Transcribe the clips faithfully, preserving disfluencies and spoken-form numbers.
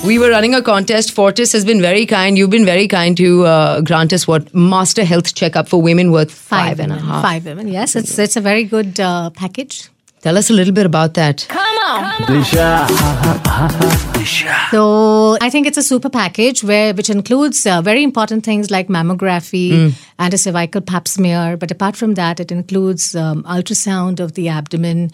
We were running a contest. Fortis has been very kind. You've been very kind to uh, grant us what? Master Health Checkup for women worth five, five and a half. Five women, yes. It's, it's a very good uh, package. Tell us a little bit about that. Come on. Disha. Disha. So I think it's a super package where which includes uh, very important things like mammography mm. and a cervical pap smear. But apart from that, it includes um, ultrasound of the abdomen,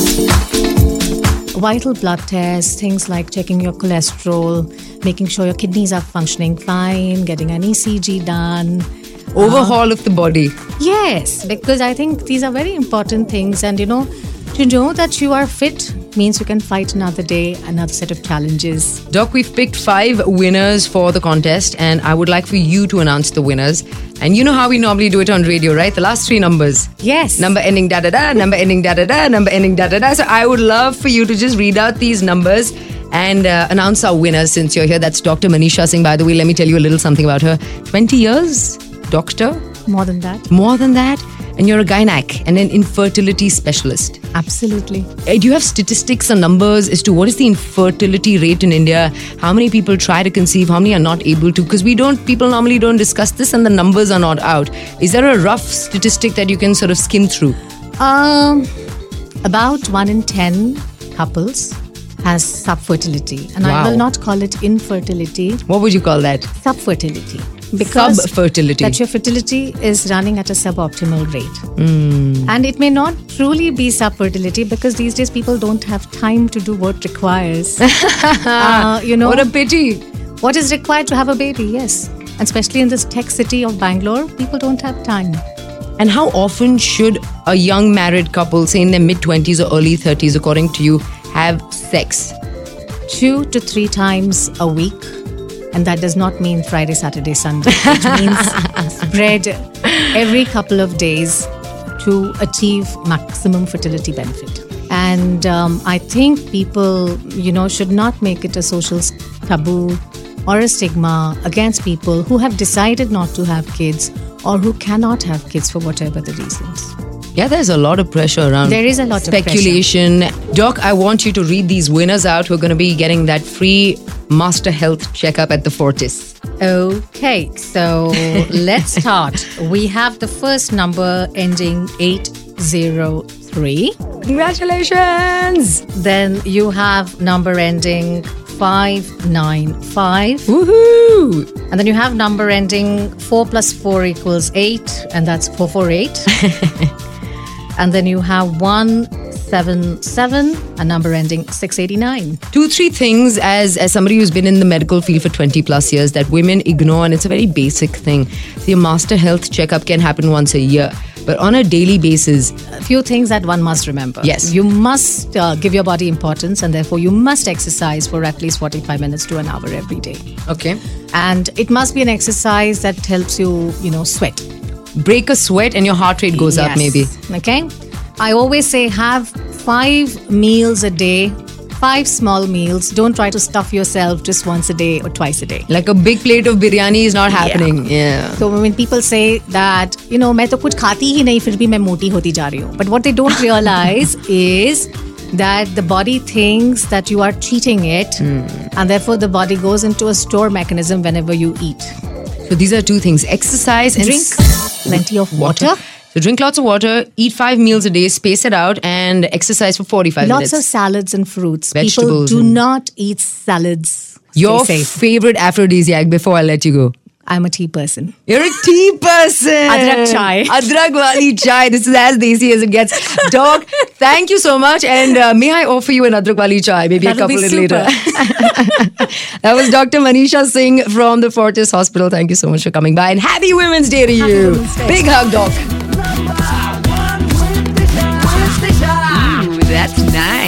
vital blood tests, things like checking your cholesterol, making sure your kidneys are functioning fine, getting an E C G done. Overhaul uh, of the body. Yes, because I think these are very important things. And, you know, to know that you are fit means you can fight another day, another set of challenges. Doc, we've picked five winners for the contest, and I would like for you to announce the winners. And you know how we normally do it on radio, right? The last three numbers. Yes. Number ending da-da-da, number ending da-da-da, number ending da-da-da. So I would love for you to just read out these numbers and uh, announce our winners since you're here. That's Doctor Manisha Singh. By the way, let me tell you a little something about her. twenty years, doctor. More than that. More than that. And you're a gynac and an infertility specialist. Absolutely. Do you have statistics or numbers as to what is the infertility rate in India? How many people try to conceive? How many are not able to? Because we don't, people normally don't discuss this and the numbers are not out. Is there a rough statistic that you can sort of skim through? Um, about one in ten couples has subfertility. And wow. I will not call it infertility. What would you call that? Subfertility. Because subfertility. That your fertility is running at a suboptimal rate. Mm. And it may not truly be subfertility because these days people don't have time to do what requires. uh, you know, what a pity. What is required to have a baby, yes. And especially in this tech city of Bangalore, people don't have time. And how often should a young married couple, say in their mid-twenties or early thirties, according to you, have sex? Two to three times a week. And that does not mean Friday, Saturday, Sunday. It means spread every couple of days to achieve maximum fertility benefit. And um, I think people, you know, should not make it a social taboo or a stigma against people who have decided not to have kids or who cannot have kids for whatever the reasons. Yeah, there's a lot of pressure around. There is a lot speculation. of pressure. Doc, I want you to read these winners out who are going to be getting that free Master Health Checkup at the Fortis. Okay, so let's start. We have the first number ending eight zero three. Congratulations! Then you have number ending five nine five. Woohoo! And then you have number ending four plus four equals eight, and that's four four eight. And then you have one seven seven, a number ending six eighty-nine. Two, three things as, as somebody who's been in the medical field for twenty plus years that women ignore, and it's a very basic thing. So your Master Health Checkup can happen once a year, but on a daily basis. A few things that one must remember. Yes. You must uh, give your body importance, and therefore you must exercise for at least forty-five minutes to an hour every day. Okay. And it must be an exercise that helps you, you know, sweat. Break a sweat and your heart rate goes yes. up maybe. Okay. I always say have five meals a day, five small meals. Don't try to stuff yourself just once a day or twice a day. Like a big plate of biryani is not happening. Yeah. yeah. So when people say that, you know, मैं तो कुछ खाती ही नहीं फिर भी मैं मोटी होती जा रही हूँ. But what they don't realize is that the body thinks that you are cheating it mm. and therefore the body goes into a store mechanism whenever you eat. So these are two things. Exercise and drink plenty of water. water. So drink lots of water, eat five meals a day, space it out, and exercise for forty-five lots minutes. Lots of salads and fruits. Vegetables. People do not eat salads. Your Stay safe. favorite aphrodisiac before I let you go? I'm a tea person. You're a tea person. Adrak chai. Adrak wali chai. This is as desi as it gets. Doc, thank you so much. And uh, may I offer you an adrak wali chai? Maybe That'll a couple of later. That was Doctor Manisha Singh from the Fortis Hospital. Thank you so much for coming by. And happy Women's Day to happy you. Day. Big hug, Doc. Ooh, that's nice.